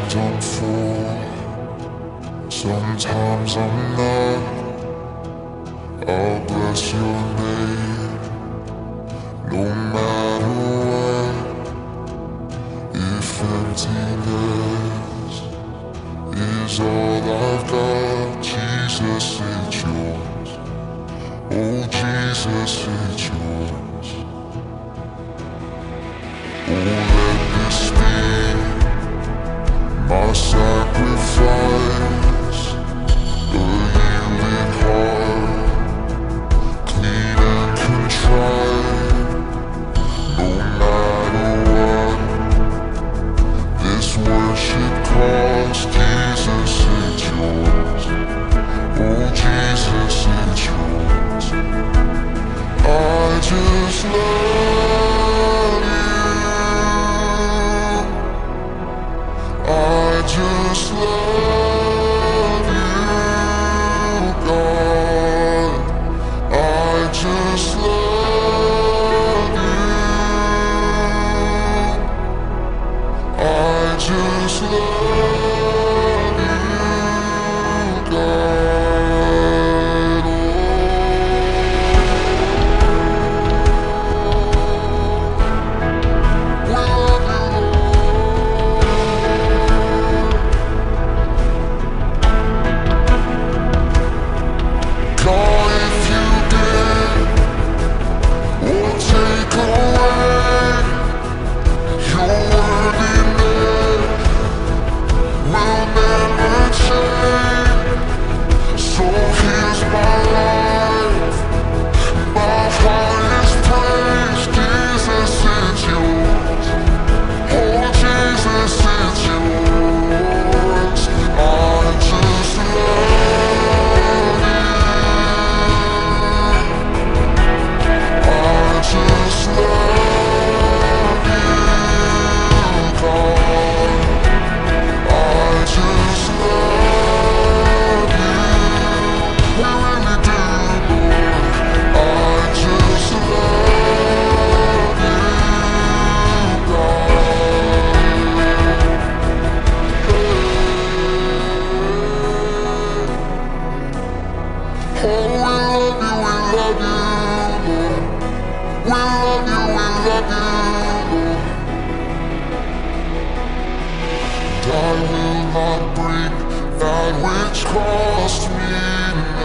done for. Sometimes I'm not. I'll bless your name, no matter what. If emptiness is all I've got, Jesus, it's yours. Oh, Jesus, it's yours. Oh, let this be my sacrifice, a yielded heart, clean and contrite. No matter what this worship costs, Jesus, it's yours. Oh, Jesus, it's yours. I just love you. I just love you, God. I just love you. I just love you, God. I will not break that which cost me